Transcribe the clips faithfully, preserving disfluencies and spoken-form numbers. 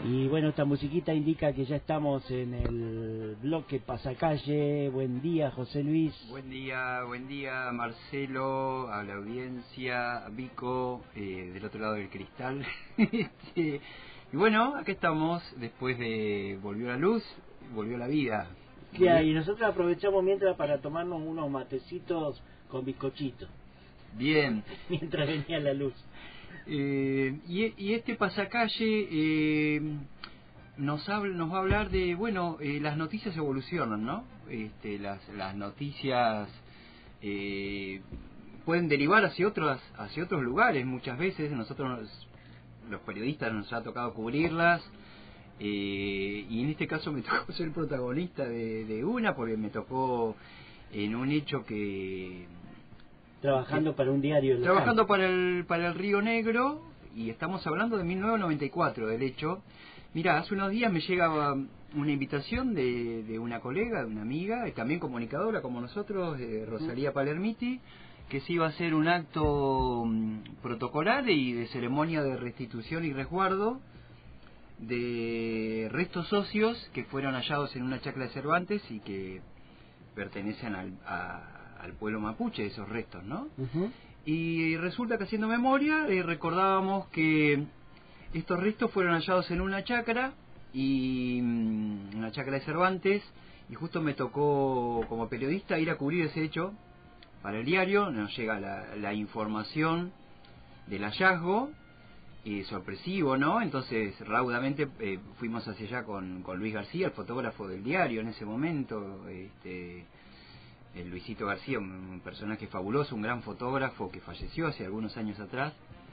Y bueno, esta musiquita indica que ya estamos en el bloque Pasacalle. Buen día, José Luis. Buen día, buen día, Marcelo, a la audiencia, a Vico, eh, del otro lado del cristal. este, y bueno, acá estamos, después de volvió la luz, volvió la vida. ¿Qué hay? Y nosotros aprovechamos mientras para tomarnos unos matecitos con bizcochito. Bien. Mientras venía la luz. Eh, y, y este pasacalle eh, nos, habla, nos va a hablar de, bueno, eh, las noticias evolucionan, ¿no? Este, las, las noticias eh, pueden derivar hacia otros, hacia otros lugares muchas veces. Nosotros, nos, los periodistas, nos ha tocado cubrirlas. Eh, y en este caso me tocó ser protagonista de, de una, porque me tocó en un hecho que... Trabajando para un diario local. Trabajando para el, para el Río Negro, y estamos hablando de mil novecientos noventa y cuatro, del hecho. Mirá, hace unos días me llega una invitación de, de una colega, de una amiga, y también comunicadora como nosotros, de Rosalía Palermiti, que se iba a hacer un acto um, protocolar y de ceremonia de restitución y resguardo de restos óseos que fueron hallados en una chacra de Cervantes y que pertenecen al, a al pueblo mapuche, esos restos, ¿no? Uh-huh. Y resulta que, haciendo memoria, eh, recordábamos que estos restos fueron hallados en una chacra, y um, una chacra de Cervantes, y justo me tocó como periodista ir a cubrir ese hecho para el diario. Nos llega la, la información del hallazgo, eh, sorpresivo, ¿no? Entonces raudamente eh, fuimos hacia allá con, con Luis García, el fotógrafo del diario en ese momento, este... el Luisito García, un personaje fabuloso, un gran fotógrafo que falleció hace algunos años atrás,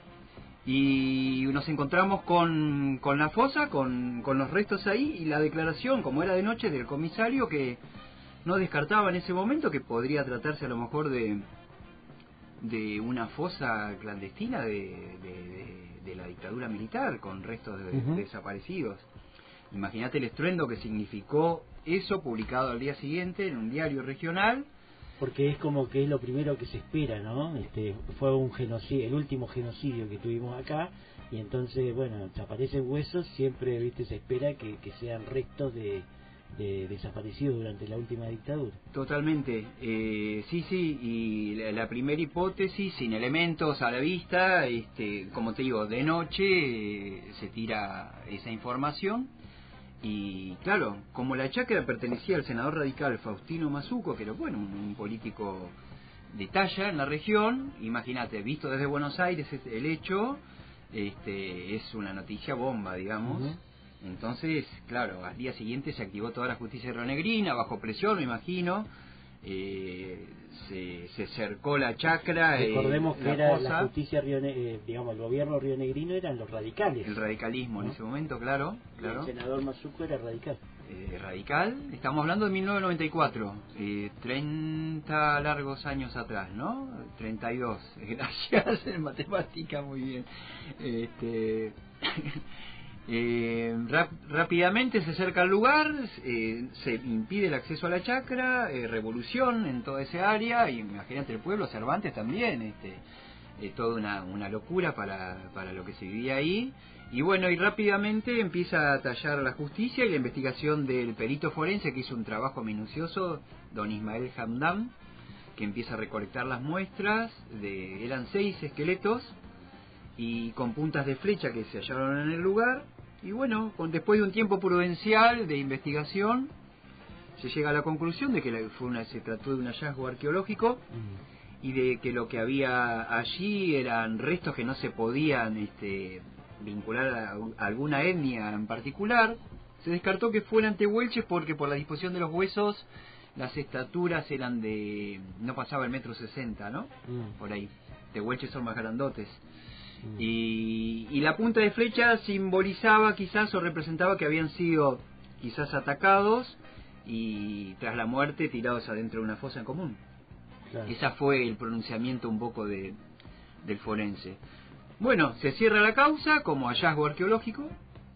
y nos encontramos con, con la fosa, con, con los restos ahí, y la declaración, como era de noche, del comisario, que no descartaba en ese momento que podría tratarse a lo mejor de, de una fosa clandestina de, de, de, de la dictadura militar, con restos de, uh-huh. desaparecidos. Imagínate el estruendo que significó eso, publicado al día siguiente en un diario regional. Porque es como que es lo primero que se espera, ¿no? Este fue un genocidio, el último genocidio que tuvimos acá, y entonces, bueno, aparecen huesos, siempre, viste, se espera que, que sean restos de, de desaparecidos durante la última dictadura. Totalmente, eh, sí, sí, y la, la primera hipótesis, sin elementos a la vista, este, como te digo, de noche eh, se tira esa información. Y claro, como la chacra pertenecía al senador radical Faustino Mazuco, que era, bueno, un, un político de talla en la región, imagínate, visto desde Buenos Aires el hecho, este, es una noticia bomba, digamos. Uh-huh. Entonces, claro, al día siguiente se activó toda la justicia rionegrina, bajo presión, me imagino. Eh, se, se cercó la chacra. Recordemos eh, que la era fosa. La justicia rione, eh, digamos, el gobierno rionegrino eran los radicales. El radicalismo, ¿no? En ese momento, claro, claro. El senador Mazuco era radical. Eh, radical, estamos hablando de mil novecientos noventa y cuatro, eh, treinta largos años atrás, ¿no? treinta y dos, gracias, en matemática, muy bien. Este... Eh, rap, rápidamente se acerca al lugar, eh, se impide el acceso a la chacra, eh, revolución en toda esa área, y imagínate el pueblo, Cervantes también, este, eh, toda una, una locura para, para lo que se vivía ahí. Y bueno, y rápidamente empieza a tallar la justicia y la investigación del perito forense, que hizo un trabajo minucioso, don Ismael Hamdam, que empieza a recolectar las muestras, de, eran seis esqueletos, y con puntas de flecha que se hallaron en el lugar. Y bueno, con, después de un tiempo prudencial de investigación, se llega a la conclusión de que la, fue una, se trató de un hallazgo arqueológico, mm. y de que lo que había allí eran restos que no se podían este, vincular a, a alguna etnia en particular. Se descartó que fueran tehuelches porque por la disposición de los huesos las estaturas eran de... no pasaba el metro sesenta, ¿no? Mm. Por ahí. Tehuelches son más grandotes. Y, y la punta de flecha simbolizaba quizás o representaba que habían sido quizás atacados y tras la muerte tirados adentro de una fosa en común. Claro. Ese fue el pronunciamiento un poco de del forense. Bueno, se cierra la causa como hallazgo arqueológico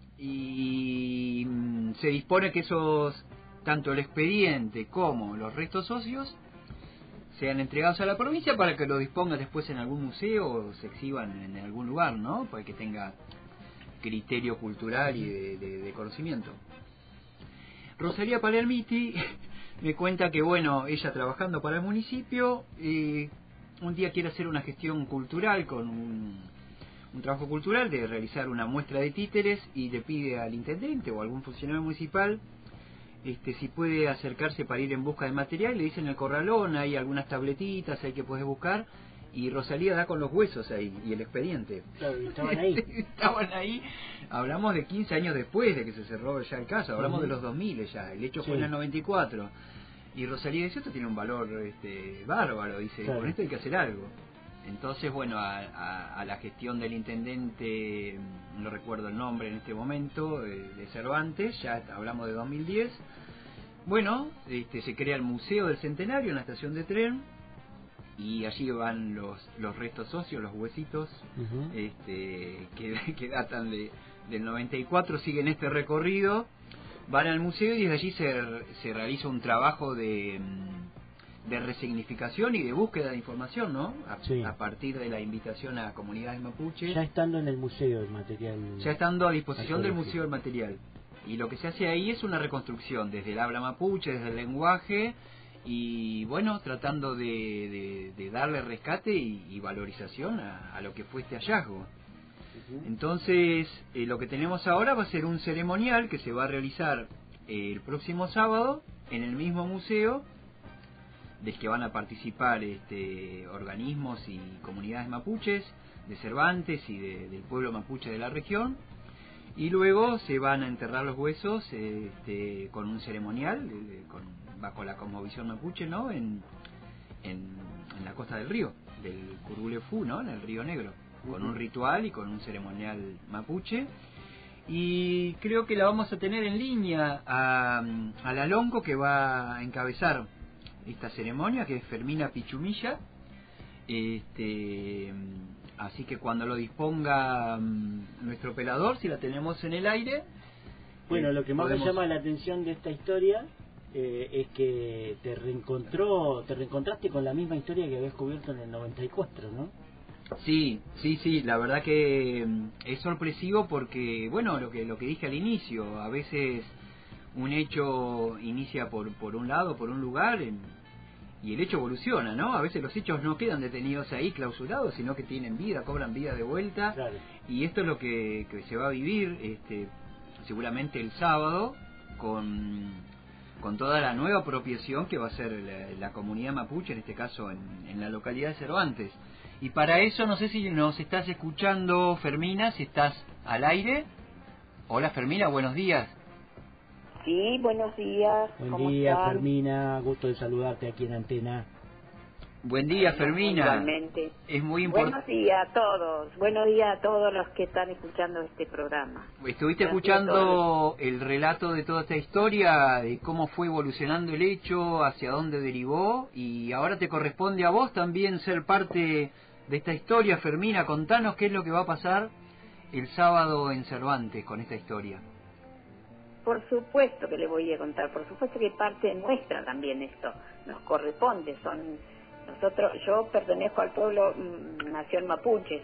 y se dispone que esos, tanto el expediente como los restos óseos, sean entregados a la provincia para que lo disponga después en algún museo o se exhiban en algún lugar, ¿no? Para que tenga criterio cultural y de, de, de conocimiento. Rosalía Palermiti me cuenta que, bueno, ella trabajando para el municipio, eh, un día quiere hacer una gestión cultural con un, un trabajo cultural de realizar una muestra de títeres y le pide al intendente o algún funcionario municipal este, si puede acercarse para ir en busca de material. Le dicen el corralón, hay algunas tabletitas, hay que puedes buscar, y Rosalía da con los huesos ahí y el expediente. Claro, estaban ahí. Estaban ahí. Hablamos de quince años después de que se cerró ya el caso, hablamos uh-huh. de los dos mil ya, el hecho sí. fue en el noventa y cuatro. Y Rosalía dice, esto tiene un valor este, bárbaro, dice, claro. con esto hay que hacer algo. Entonces, bueno, a, a, a la gestión del intendente, no recuerdo el nombre en este momento, de, de Cervantes, ya hablamos de dos mil diez, bueno, este, se crea el Museo del Centenario en la estación de tren, y allí van los los restos óseos, los huesitos, uh-huh. este, que, que datan de, del noventa y cuatro, siguen este recorrido, van al museo y desde allí se, se realiza un trabajo de, de resignificación y de búsqueda de información, ¿no? A, sí. a partir de la invitación a comunidades mapuches. Ya estando en el museo el material. Ya estando a disposición del museo el material. Y lo que se hace ahí es una reconstrucción desde el habla mapuche, desde el lenguaje, y bueno, tratando de, de, de darle rescate y, y valorización a, a lo que fue este hallazgo. Entonces, eh, lo que tenemos ahora va a ser un ceremonial que se va a realizar eh, el próximo sábado en el mismo museo, del que van a participar este, organismos y comunidades mapuches de Cervantes y de, del pueblo mapuche de la región, y luego se van a enterrar los huesos este, con un ceremonial eh, con, bajo la cosmovisión mapuche, ¿no? en, en, en la costa del río, del Curulefú, ¿no? En el Río Negro, con un ritual y con un ceremonial mapuche. Y creo que la vamos a tener en línea a, a la Lonco, que va a encabezar esta ceremonia, que es Fermina Pichumilla. Este, así que cuando lo disponga nuestro operador, si la tenemos en el aire. Bueno, eh, lo que más podemos... me llama la atención de esta historia eh, es que te reencontró, te reencontraste con la misma historia que habías cubierto en el noventa y cuatro, ¿no? Sí, sí, sí, la verdad que es sorpresivo porque, bueno, lo que lo que dije al inicio, a veces un hecho inicia por por un lado, por un lugar, en, y el hecho evoluciona, ¿no? A veces los hechos no quedan detenidos ahí, clausurados, sino que tienen vida, cobran vida de vuelta, claro. Y esto es lo que, que se va a vivir este, seguramente el sábado, con, con toda la nueva apropiación que va a ser la, la comunidad mapuche, en este caso en, en la localidad de Cervantes. Y para eso, no sé si nos estás escuchando, Fermina, si estás al aire. Hola, Fermina, buenos días. Sí, buenos días. Buen día, están? Fermina, gusto de saludarte aquí en Antena. Buen día, bueno, Fermina. Igualmente. Es muy importante. Buenos días a todos. Buenos días a todos los que están escuchando este programa. ¿Estuviste Gracias escuchando el relato de toda esta historia, de cómo fue evolucionando el hecho, hacia dónde derivó? Y ahora te corresponde a vos también ser parte de esta historia, Fermina. Contanos qué es lo que va a pasar el sábado en Cervantes con esta historia. Por supuesto que le voy a contar, por supuesto que parte nuestra también esto nos corresponde. Son nosotros, yo pertenezco al pueblo mmm, nación mapuche,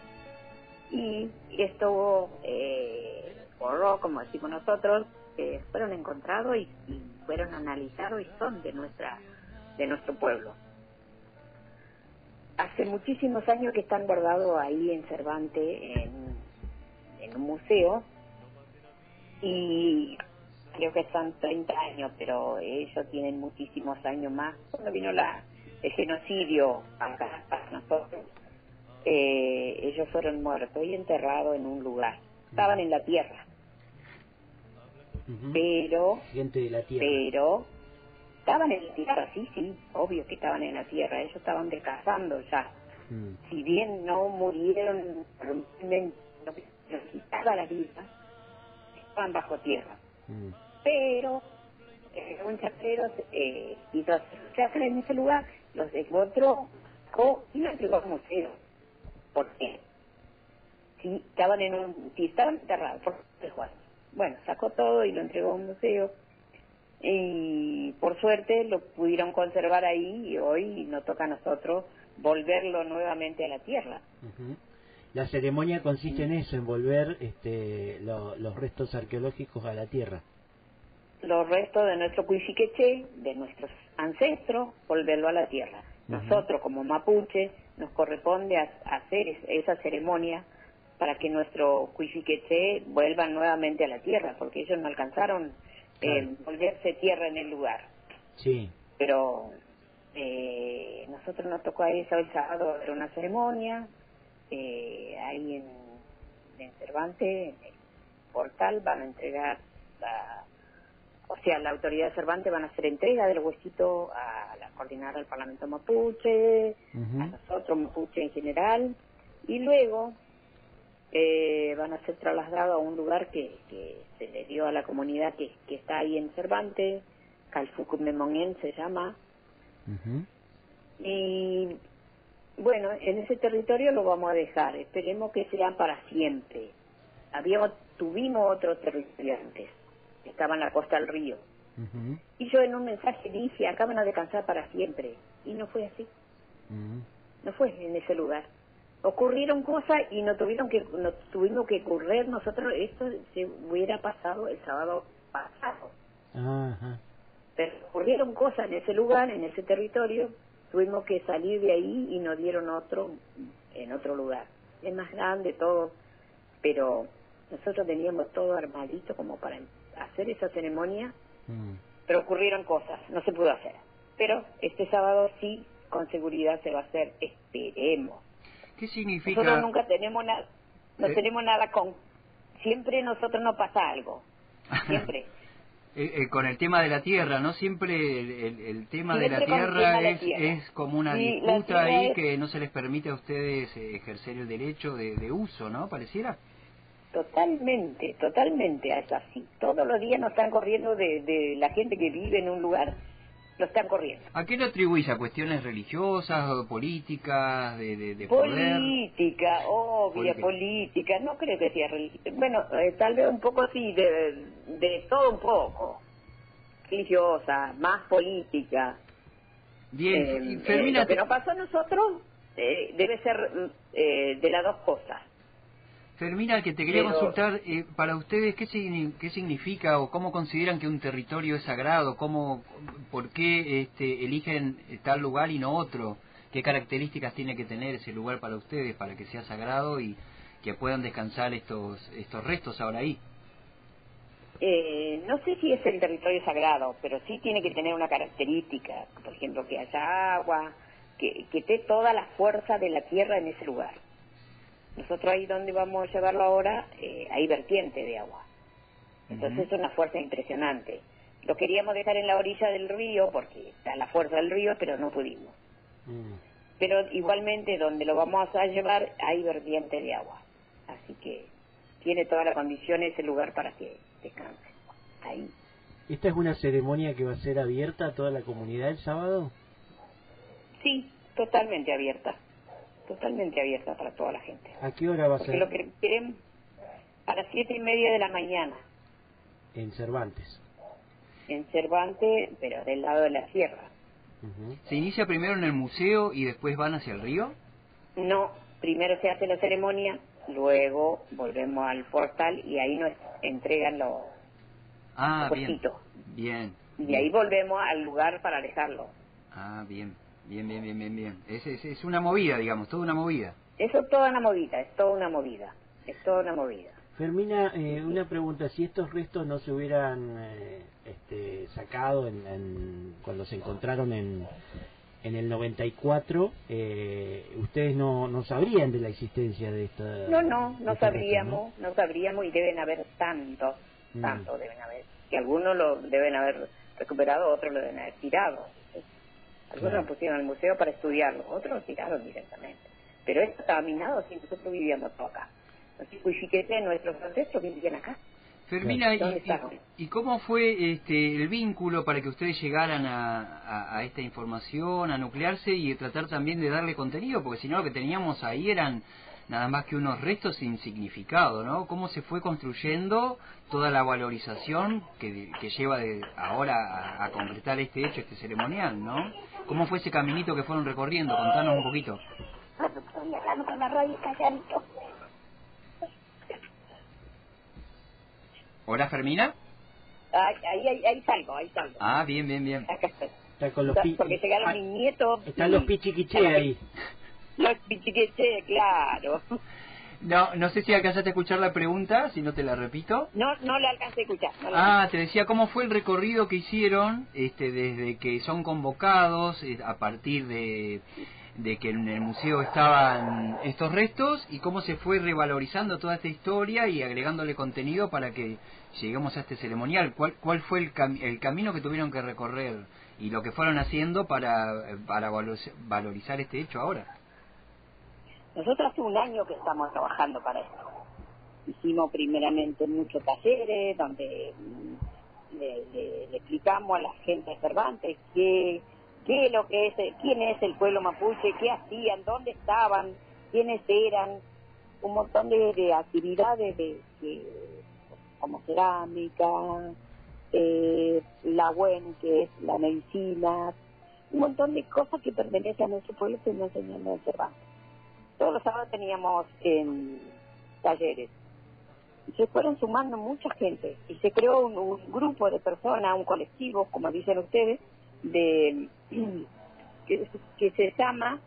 y esto eh, porro, como decimos nosotros, eh, fueron encontrados y, y fueron analizados y son de nuestra de nuestro pueblo. Hace muchísimos años que están guardados ahí en Cervantes, en, en un museo, y creo que están treinta años, pero ellos tienen muchísimos años más. Cuando vino la, el genocidio acá para nosotros, eh, ellos fueron muertos y enterrados en un lugar. Estaban en la tierra, uh-huh. pero gente de la tierra. pero estaban en la tierra, sí, sí, obvio que estaban en la tierra. Ellos estaban descansando ya. Uh-huh. Si bien no murieron, no quitaba la vida, estaban bajo tierra. Mm. Pero eh, un chacrero eh, hizo chacra en ese lugar, los encontró y lo entregó al museo. ¿Por qué? Si estaban en un, si estaban enterrados, por qué? Bueno, sacó todo y lo entregó a un museo, y por suerte lo pudieron conservar ahí, y hoy nos toca a nosotros volverlo nuevamente a la tierra. Uh-huh. La ceremonia consiste en eso, en volver este, lo, los restos arqueológicos a la tierra. Los restos de nuestro cuifiqueché, de nuestros ancestros, volverlo a la tierra. Uh-huh. Nosotros, como mapuche, nos corresponde a, a hacer es, esa ceremonia para que nuestro cuifiqueché vuelva nuevamente a la tierra, porque ellos no alcanzaron eh, claro. volverse tierra en el lugar. Sí. Pero eh, nosotros nos tocó ahí el sábado hacer una ceremonia, eh, ahí en, en Cervantes, en el portal, van a entregar la... O sea, la autoridad de Cervantes van a hacer entrega del huesito a la coordinadora del Parlamento Mapuche, uh-huh. a nosotros Mapuche en general, y luego eh, van a ser trasladados a un lugar que, que se le dio a la comunidad que, que está ahí en Cervantes, Calfucumemonén se llama, uh-huh. y bueno, en ese territorio lo vamos a dejar, esperemos que sean para siempre. Habíamos, tuvimos otro territorio antes, estaba en la costa del río. Uh-huh. Y yo en un mensaje dije, acá van a descansar para siempre. Y no fue así. Uh-huh. No fue en ese lugar. Ocurrieron cosas y no tuvieron que no tuvimos que correr nosotros. Esto se hubiera pasado el sábado pasado. Uh-huh. Pero ocurrieron cosas en ese lugar, en ese territorio. Tuvimos que salir de ahí y nos dieron otro en otro lugar. Es más grande todo, pero nosotros teníamos todo armadito como para hacer esa ceremonia, mm. pero ocurrieron cosas, no se pudo hacer. Pero este sábado sí, con seguridad se va a hacer, esperemos. ¿Qué significa? Nosotros nunca tenemos nada, no ¿Eh? tenemos nada con, siempre nosotros nos pasa algo, siempre. eh, eh, con el tema de la tierra, ¿no? Siempre el, el, el tema siempre de la tierra, es, la tierra es como una sí, disputa ahí es... que no se les permite a ustedes eh, ejercer el derecho de, de uso, ¿no? Pareciera. Totalmente, totalmente, es así. Todos los días nos están corriendo de, de la gente que vive en un lugar, lo están corriendo. ¿A qué lo atribuís? ¿A cuestiones religiosas o políticas, de, de, de política, poder? obvia, política. política, no creo que sea religiosa. Bueno, eh, tal vez un poco sí, de, de todo un poco. Religiosa, más política. Bien, eh, Fermina, eh, lo que nos pasó a nosotros eh, debe ser eh, de las dos cosas. Fermina, que te quería Pero, consultar, eh, para ustedes, ¿qué, ¿qué significa o cómo consideran que un territorio es sagrado? ¿Cómo, ¿Por qué este, eligen tal lugar y no otro? ¿Qué características tiene que tener ese lugar para ustedes para que sea sagrado y que puedan descansar estos estos restos ahora ahí? Eh, no sé si es el territorio sagrado, pero sí tiene que tener una característica, por ejemplo, que haya agua, que, que esté toda la fuerza de la tierra en ese lugar. Nosotros ahí donde vamos a llevarlo ahora, eh, hay vertiente de agua. Entonces uh-huh. es una fuerza impresionante. Lo queríamos dejar en la orilla del río, porque está la fuerza del río, pero no pudimos. Uh-huh. Pero igualmente donde lo vamos a llevar, hay vertiente de agua. Así que tiene toda la condición ese lugar para que descanse. Ahí. ¿Esta es una ceremonia que va a ser abierta a toda la comunidad el sábado? Sí, totalmente abierta. Totalmente abierta para toda la gente. ¿A qué hora va a Porque ser? Lo que queremos a las siete y media de la mañana. En Cervantes. En Cervantes, pero del lado de la sierra. Uh-huh. ¿Se inicia primero en el museo y después van hacia el río? No, primero se hace la ceremonia, luego volvemos al portal y ahí nos entregan los ah, puestitos. Bien, bien. Y ahí volvemos al lugar para dejarlo. Ah, bien. Bien, bien, bien, bien, bien. Es, es, es una movida, digamos, toda una movida. Eso es toda una movida, es toda una movida, es toda una movida. Fermina, eh, una pregunta, si estos restos no se hubieran eh, este, sacado en, en, cuando se encontraron en, en el noventa y cuatro, eh, ustedes no, no sabrían de la existencia de esta... No, no, no restos, sabríamos, ¿no? no sabríamos y deben haber tantos, tantos mm. deben haber. Que algunos lo deben haber recuperado, otros lo deben haber tirado. Algunos claro. Nos pusieron al museo para estudiarlo, otros lo tiraron directamente. Pero esto estaba minado si nosotros vivíamos todo acá. Así que nuestros ancestros vivían acá. Fermina, y, y, ¿y cómo fue este, el vínculo para que ustedes llegaran a, a, a esta información, a nuclearse y tratar también de darle contenido? Porque si no, lo que teníamos ahí eran nada más que unos restos sin significado, ¿no? ¿Cómo se fue construyendo toda la valorización que, que lleva de ahora a, a concretar este hecho, este ceremonial, ¿no? ¿Cómo fue ese caminito que fueron recorriendo? Contanos un poquito. Estoy hablando con la radio calladito. ¿Hola, Fermina? Ahí, ahí, ahí, ahí salgo, ahí salgo. Ah, bien, bien, bien. Acá estoy. Está con los pi... Porque llegaron ah, mis nietos. Están y... los pichiquiché ahí. Los pichiquiché, claro. No, no sé si alcanzaste a escuchar la pregunta, si no te la repito. No, no la alcancé a escuchar. No la Ah, te decía, ¿cómo fue el recorrido que hicieron este, desde que son convocados eh, a partir de, de que en el museo estaban estos restos y cómo se fue revalorizando toda esta historia y agregándole contenido para que lleguemos a este ceremonial? ¿Cuál, cuál fue el, cam el camino que tuvieron que recorrer y lo que fueron haciendo para, para valorizar este hecho ahora? Nosotros hace un año que estamos trabajando para esto. Hicimos primeramente muchos talleres donde le, le, le explicamos a la gente de Cervantes qué, qué es lo que es, quién es el pueblo mapuche, qué hacían, dónde estaban, quiénes eran, un montón de, de actividades de, de, como cerámica, eh, la huén, que es la medicina, un montón de cosas que pertenecen a nuestro pueblo que nos enseñan en Cervantes. Todos los sábados teníamos en talleres y se fueron sumando mucha gente y se creó un, un grupo de personas, un colectivo, como dicen ustedes, de que, que se llama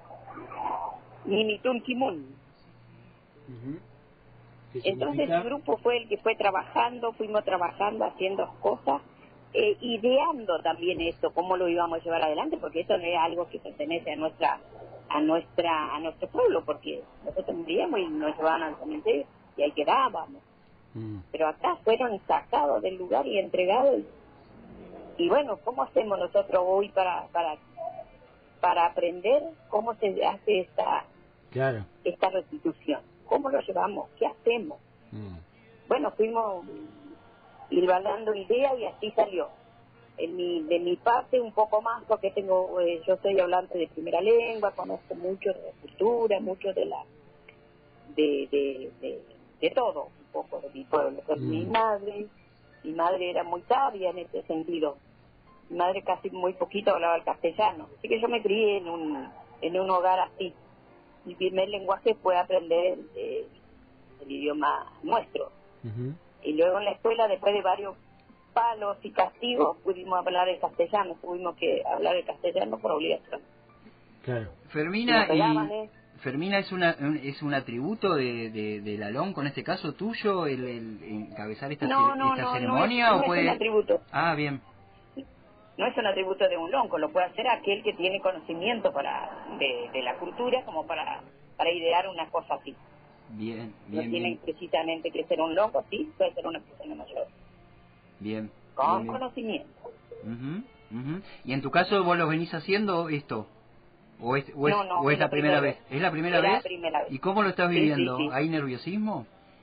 Nimitun Kimun. Uh-huh. Entonces el grupo fue el que fue trabajando, fuimos trabajando, haciendo cosas, eh, ideando también esto, cómo lo íbamos a llevar adelante, porque esto no es algo que pertenece a nuestra a nuestra a nuestro pueblo, porque nosotros moríamos y nos llevaban al cementerio y ahí quedábamos. Mm. Pero acá fueron sacados del lugar y entregados. Y, y bueno, ¿cómo hacemos nosotros hoy para para para aprender cómo se hace esta claro. esta restitución? ¿Cómo lo llevamos? ¿Qué hacemos? Mm. Bueno, fuimos hilvanando ideas y así salió. En mi, de mi parte un poco más porque tengo eh, yo soy hablante de primera lengua, conozco mucho de la cultura, mucho de la de de, de, de todo un poco de mi pueblo. Mm. Mi madre mi madre era muy sabia en este sentido. Mi madre casi muy poquito hablaba el castellano, así que yo me crié en un en un hogar así. Mi primer lenguaje fue aprender el, el, el idioma nuestro. Uh-huh. Y luego en la escuela, después de varios palos y castigos, pudimos hablar el castellano, tuvimos que hablar el castellano por obligación. Claro. Fermina, y pegaban, ¿eh? Fermina es una es un atributo de, de, de Lalón, con este caso tuyo, el, el encabezar esta, no, no, esta no, ceremonia, no es, o no puede... es un atributo. Ah, bien. No es un atributo de un lonco, lo puede hacer aquel que tiene conocimiento para de, de la cultura como para para idear una cosa así. Bien, bien. No tiene bien. precisamente que ser un lonco, sí, puede ser una persona mayor. Bien. Con bien, conocimiento. Uh-huh, uh-huh. ¿Y en tu caso vos lo venís haciendo esto? ¿O es, o es, no, no, o es es la la primera, primera vez? ¿Es la primera vez? la primera vez? ¿Y cómo lo estás viviendo? Sí, sí, sí. ¿Hay nerviosismo?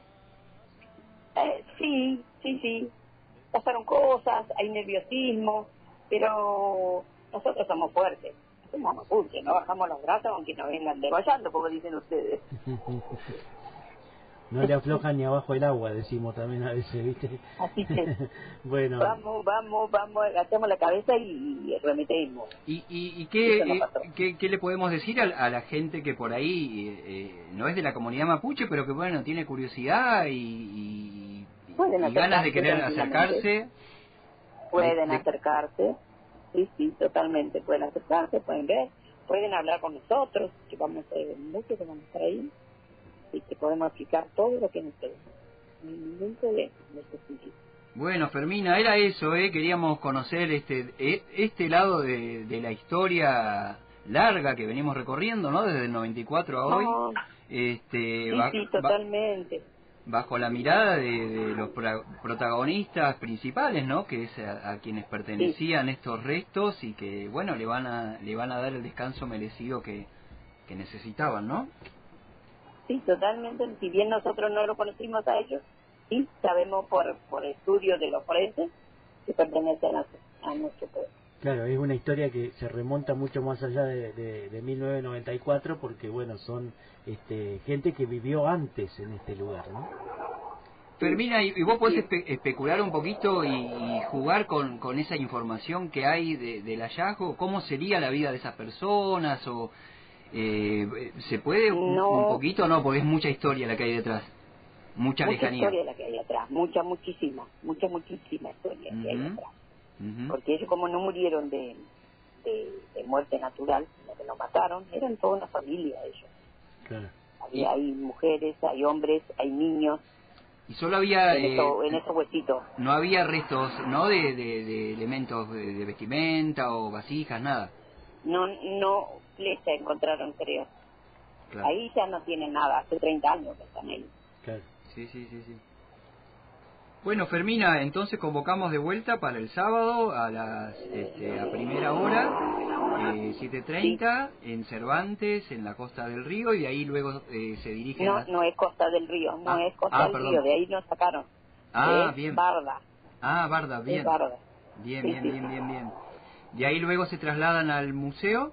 Eh, sí, sí, sí. Pasaron cosas, hay nerviosismo, pero nosotros somos fuertes. Somos mapuches, no bajamos los brazos aunque nos vengan degollando, como dicen ustedes. No le aflojan ni abajo el agua, decimos también a veces, ¿viste? Así que, bueno. vamos, vamos, vamos, agachamos la cabeza y, y remetemos. ¿Y, y, y qué, no eh, qué, qué le podemos decir a, a la gente que por ahí eh, eh, no es de la comunidad mapuche, pero que, bueno, tiene curiosidad y, y, y ganas de querer acercarse? Pueden de, acercarse, sí, sí, totalmente, pueden acercarse, pueden ver, pueden hablar con nosotros, que vamos a ser muchos que vamos a estar ahí, y que podemos explicar todo lo que nos quede. Ningún problema en este sentido. Bueno, Fermina, era eso, ¿eh? Queríamos conocer este este lado de, de la historia larga que venimos recorriendo, ¿no? Desde el noventa y cuatro a hoy. No, este, sí, va, sí, totalmente. Va, bajo la mirada de, de los pra, protagonistas principales, ¿no? Que es a, a quienes pertenecían sí. estos restos y que, bueno, le van a le van a dar el descanso merecido que, que necesitaban, ¿no? Sí, totalmente. Si bien nosotros no lo conocimos a ellos, sí sabemos por por estudios de los forenses que pertenecen a, a nuestro pueblo. Claro, es una historia que se remonta mucho más allá de, de, de mil novecientos noventa y cuatro porque, bueno, son este, gente que vivió antes en este lugar, ¿no? Fermina, ¿y, y vos podés espe especular un poquito y, y jugar con, con esa información que hay de, del hallazgo? ¿Cómo sería la vida de esas personas? ¿O eh, se puede un, no. un poquito o no? Porque es mucha historia la que hay detrás. Mucha, mucha lejanía. historia la que hay atrás, mucha, muchísima, mucha, muchísima historia uh-huh. que hay atrás. Uh-huh. Porque ellos como no murieron de, de, de muerte natural, sino que lo mataron, eran toda una familia ellos. Claro. Había, hay mujeres, hay hombres, hay niños. Y solo había... En, eh, eso, en esos huesitos. No había restos, ¿no? De, de, de elementos de, de vestimenta o vasijas, nada. No, no, flecha encontraron, creo. Claro. Ahí ya no tienen nada, hace treinta años que están ahí. Claro. Sí, sí, sí, sí. Bueno, Fermina, entonces convocamos de vuelta para el sábado a las este, a primera hora, eh, siete treinta, sí. En Cervantes, en la Costa del Río, y de ahí luego eh, se dirige... No, a... no es Costa del Río, no ah, es Costa ah, del perdón. Río, de ahí nos sacaron. Ah, es bien. Barda. Ah, Barda, bien. Es Barda. Bien, sí, bien, sí. bien, bien, bien. De ahí luego se trasladan al museo.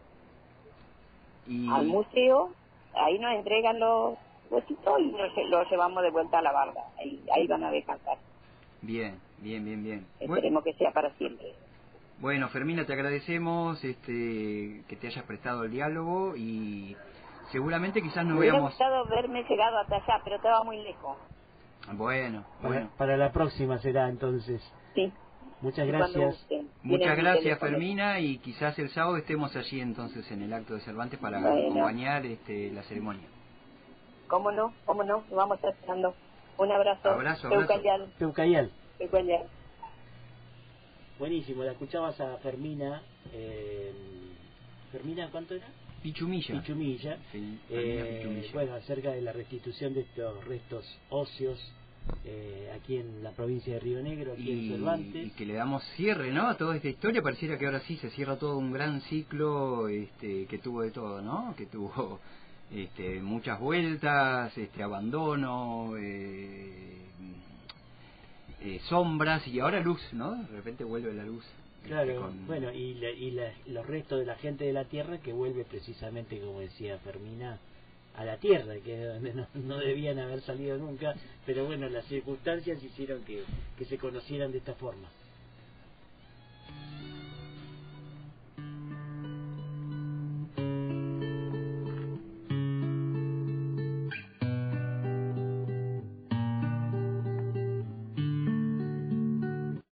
Y... Al museo, ahí nos entregan los huesitos y los, los llevamos de vuelta a la Barda. Ahí, ahí van a descansar. Bien, bien, bien, bien. Esperemos bueno, que sea para siempre. Bueno, Fermina, te agradecemos este, que te hayas prestado el diálogo y seguramente quizás nos Me hubiera veamos... gustado verme llegado hasta allá, pero estaba muy lejos. Bueno, para, bueno. Para la próxima será entonces. Sí. Muchas gracias. Muchas gracias, Fermina, y quizás el sábado estemos allí entonces en el acto de Cervantes para bueno. acompañar este, la ceremonia. ¿Cómo no? ¿Cómo no? Vamos a estar esperando. Un abrazo. Abrazo, Peucayal. Peucayal. Peucayal. Buenísimo, la escuchabas a Fermina. Eh, ¿Fermina cuánto era? Pichumilla. Pichumilla. Sí, eh, Pichumilla. Bueno, acerca de la restitución de estos restos óseos eh, aquí en la provincia de Río Negro, aquí y, en Cervantes. Y que le damos cierre, ¿no? A toda esta historia. Pareciera que ahora sí se cierra todo un gran ciclo este, que tuvo de todo, ¿no? Que tuvo... Este, muchas vueltas, este abandono, eh, eh, sombras y ahora luz, ¿no? De repente vuelve la luz. Claro, este, con... bueno, y, la, y la, los restos de la gente de la tierra que vuelve precisamente, como decía Fermina, a la tierra, que es donde no, no debían haber salido nunca, pero bueno, las circunstancias hicieron que, que se conocieran de esta forma.